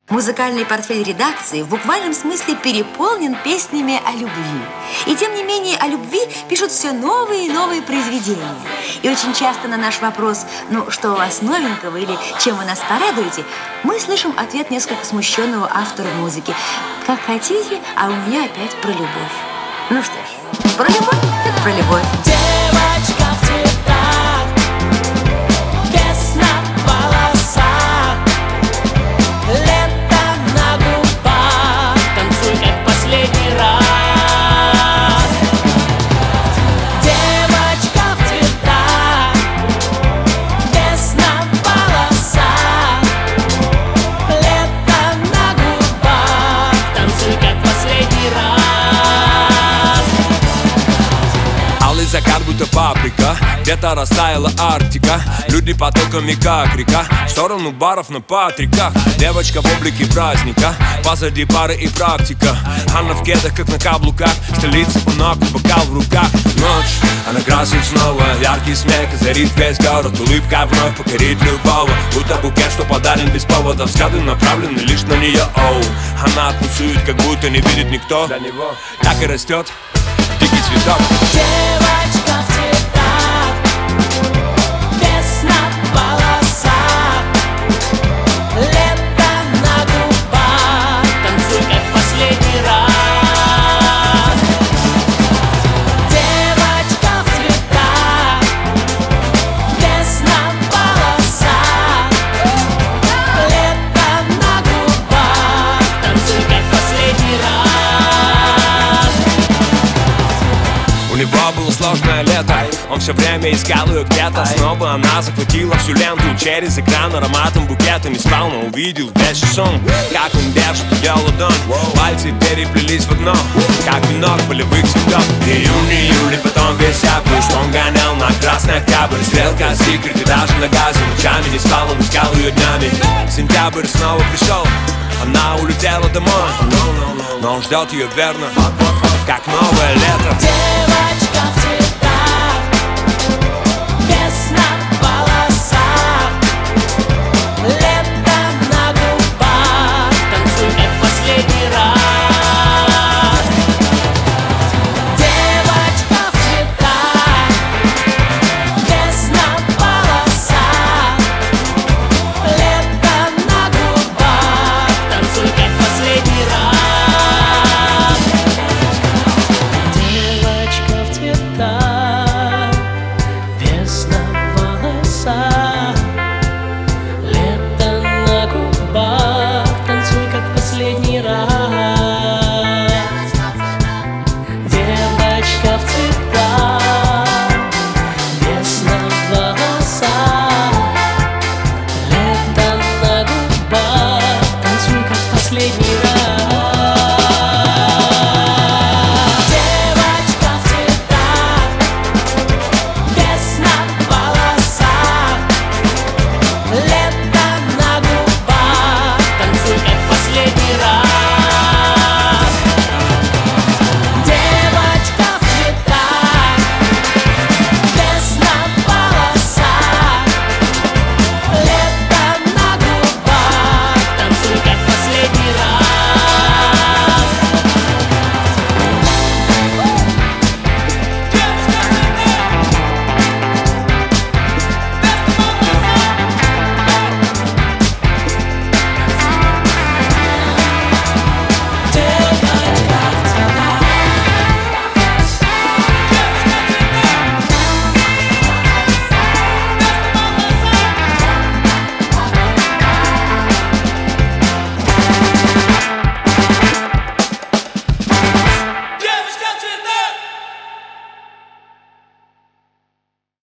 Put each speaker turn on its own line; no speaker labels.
Музыкальный портфель редакции в буквальном смысле переполнен песнями о любви. И тем не менее о любви пишут все новые и новые произведения. И очень часто на наш вопрос «Ну, что у вас новенького?» или «Чем вы нас порадуете?» мы слышим ответ несколько смущенного автора музыки: «Как хотите, а у меня опять про любовь». Ну что ж, про любовь – это про любовь.
Девочка в цветах, весна в волосах, лето на губах, танцуй как последний раз. Девочка в цветах, весна в волосах, лето на губах, танцуй как последний раз.
Алый закат, будто паприка, где-то растаяла Арктика. Люди потоками, как река, в сторону баров на Патриках. Девочка в облике праздника, позади пары и практика. Она в кедах, как на каблуках, столица у ног, бокал в руках. Ночь, она красит снова, яркий смех озарит весь город. Улыбка вновь покорит любого, будто букет, что подарен без повода. Взгляды направлены лишь на нее, оу. Она танцует, как будто не видит никто. Для него так и растет дикий цветок.
Девочка в цветах, весна в волосах, лето на губах, танцуй как последний раз. Девочка в цветах, весна в волосах, лето на губах, танцуй как последний раз.
У него было сложное лето, он все время искал ее где-то. Снова она захватила всю ленту, через экран ароматом букета. Не спал, но увидел весь сон, как он держит ее ладонь. Пальцы переплелись в одно, как венок полевых цветов. Июнь, потом весь август он гонял на красный октябрь. Стрелка, секрет и даже на газе. Ночами не спал, он искал ее днями. Сентябрь снова пришел, она улетела домой, но он ждет ее верно, как новое лето.
Девочка